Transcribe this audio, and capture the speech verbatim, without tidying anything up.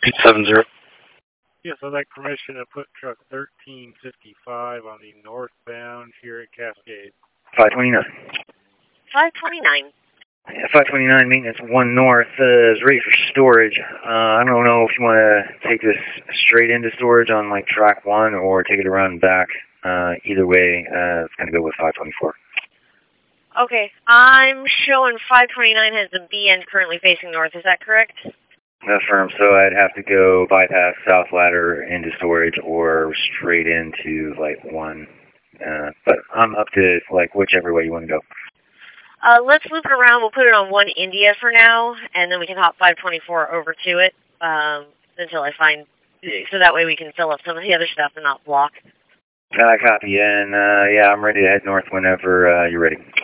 seven zero. Yes, I'd like permission to put truck thirteen fifty-five on the northbound here at Cascade. five twenty-nine. five twenty-nine. Yeah, five twenty-nine, maintenance one north uh, is ready for storage. Uh, I don't know if you want to take this straight into storage on like track one or take it around and back. Uh, either way, uh, it's going to go with five twenty-four. Okay, I'm showing five twenty-nine has the B end currently facing north. Is that correct? Affirm. So I'd have to go bypass South Ladder into storage or straight into like one. Uh, but I'm up to like whichever way you want to go. Uh, let's loop it around. We'll put it on one India for now, and then we can hop five twenty-four over to it um, until I find, so that way we can fill up some of the other stuff and not block. I uh, copy, and uh, yeah, I'm ready to head north whenever uh, you're ready.